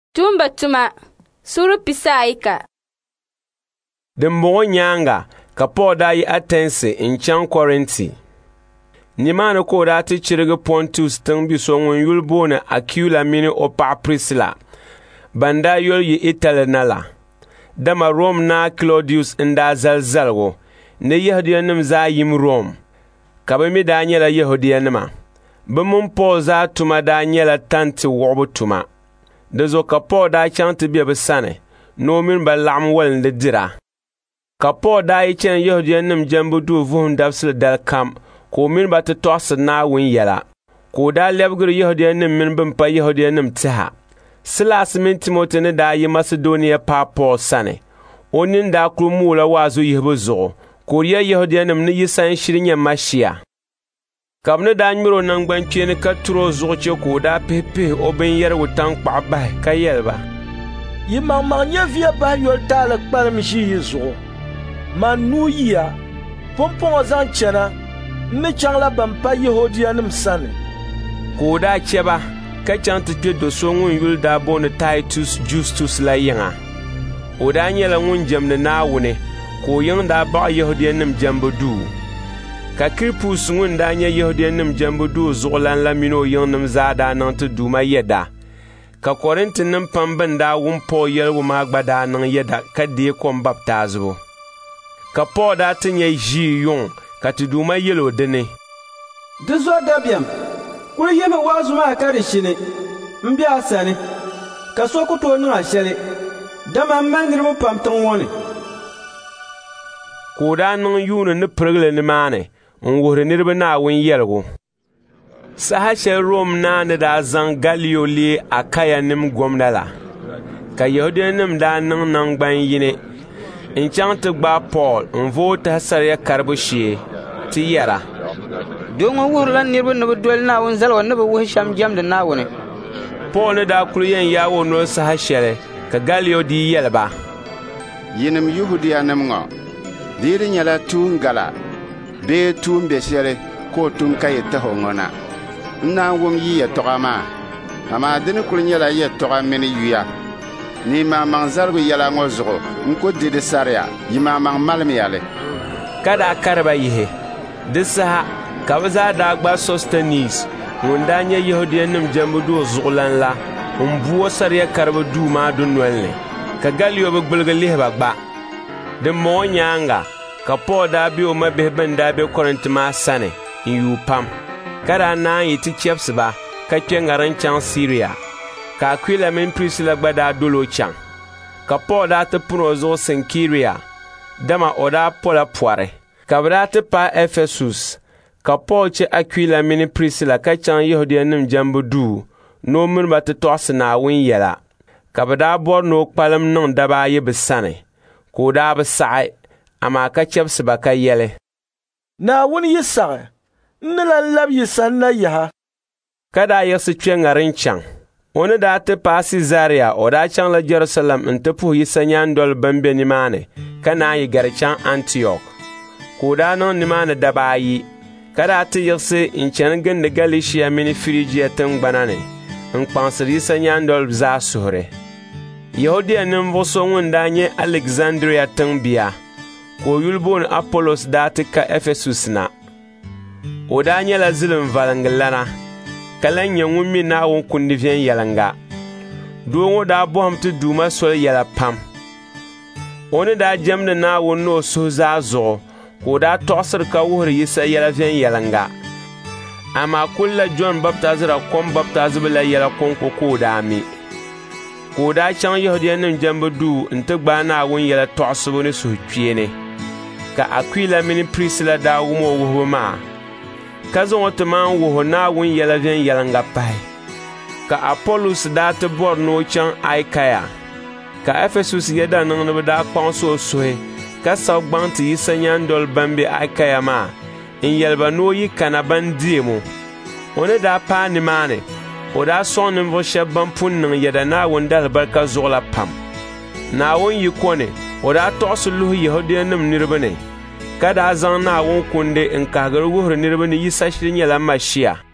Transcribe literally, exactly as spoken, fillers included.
Tumba tuma suru pisaika. Dimbo nyanga ka Paul da yi Atense in can Korinti. Nimana ko da ti chirga Pontus tang bi so ngun yulbo na Aquila mini o pa Priscilla. Banda yol yi Italy nala. Dama Rome na Claudius inda zalzalgo. Ne Yahudiyanim za yim Rome. Kaba mi da nyela Yahudiyanima. Bamun Paul za tuma da nyela tanti wobu tuma. Da zo ka Paul da chanti biya bisane. No min ba lam wal de dira. Ka Paul da yi chen Yahudiyanim jambu du vuhun dabsil dal kam. Ko min ba ta tosa na win yala. Ko da lebgir Yahudiyanim min bin pa Yahudiyanim tiha. Silas min Timothy ne da yi Macedonia pa Paul sane. Onin da kulmula wazu yihbu zo. Ko ya Yahudiyanim ni yisan shirin mashiya. Kabne da nyiro nan gbanche ne ka turo zuche ko da pepe oben yer wutan kpa ba ka yelba. Yi ma ma nya via ba yol tala kpal mi shi yizo. Man nu ya. Pompon zan chena. Ne changla ban pa Yahudiyanim sane. Ko da cheba ka chanta je do so ngun yul da bon Titus Justus la yanga. O da nyela ngun jamne na wune ko yin da ba Yahudiyanim jambu du. Ka Kirpus ngun da nya Yahudiyanim jambu du zulan la mino yin zada nan tu duma yeda. Ka Korintin nim pamban da wun po yel wu magbada nan yeda ka de kom baptazo. Ka po da tinye ji yon ka tu duma yelo dene. Dizo dabiam. Kuli yeme wazu ma kari shine. Mbi asane. Ka so ko to nu ashele. Dama mangir mu pamton woni. Ko da nan yunu ni pregle ni mane. Nwore nirbe na win yelgo. Sahashe Rome na ne da zan Galio li akaya nim gomdala. Ka Yahudiyanim da nan nan gban yine. In can ta gba Paul nvo ta sarya karbu shi ti yara. Dongo wurlan nirbe no dol na won zalwa no wo sham jam da na woni. Paul ne da kuyen yawo no sahashe ka Galio di yelba. Yinim Yahudiyanim ngo. Diri nyala tun gala. Be tun besere ko tun kaye ta hongona. Na wum yi ya toga ma. Ama dini kul nyala ye toga meni yuya. Ni ma manzargu yala ngozo nko didi sarya yima mang malmi yale. Kada karba yihe. Disa kabza da gba Sostenes wondanya Yahudiyanim jambu du zulan la. Umbuo sarya karba du ma du nwelne. Ka Galio be gbulga lihba gba. De mo nyanga ka Paul da bi o mabe ban da be Korinti ma sane yu pam. Kada na yi ti chefs ba ka kengaran chan Syria. Ka Aquila min Priscilla gbada dolo chan. Ka Paul da te puno zo Senkiria. Dama oda Paul poare. Ka bada te pa Ephesus. Ka Paul che Aquila min Priscilla ka chan Yahudiyanim jambu du. No mun ba te tosi na win yela. Ka bada bor no kpalam nang daba ye besane. Ko da ba sa'i ama ka chebsi ba ka yele. Na wuni yi sa'i. Nila lab yi san na yaha. Kada yasi chwe ngarin chang. Oni da te pa Caesarea o da chang la Jerusalem in te puh yi sanyan dol bambe ni mane. Kana yi gari chang Antioch. Ko da non ni mane daba yi. Kada te yasi in chan gande Galicia mini Phrygia teng banane. In kpansir yi sanyan dol za suhre. Yahudiyanim voso wunda nye Alexandria teng biya. Ko yulbon Apollos da te ka Ephesus na. O da nye la zilim valangilana. Kalan yengu mi na won kundi vyen yalanga. Duongo da boham te duma sol yala pam. Oni da jemde na won no so za zo. Ko da tosir ka wuhri yisa yala vyen yalanga. Ama kulla John baptazira kom baptazibila yala konko ko da mi. Ko da chan Yahudiyanim jambu du nte gba na won yala tosubo ne so twiene. Ka Aquila mini Priscilla da wumo wuhbo ma. Ka zon te man wuho na won yala vyen yalanga pai. Ka Apollos da te bor no chan Aikaya. Ka Ephesus yeda nang no da kwanso soe. Ka sa gbanti yisanyan dol bambe Aikaya ma. In yalba no yi kana bandiemo. One da pa ni mane. O da son nin vo shebban punnin yeda na won dal barka zola pam. Na won yi kone. O da tosu luhu Yahudiyanim nirbane. Kada zan na won kunde in kagar wuhur nirbane yi sashirin yala mashiya.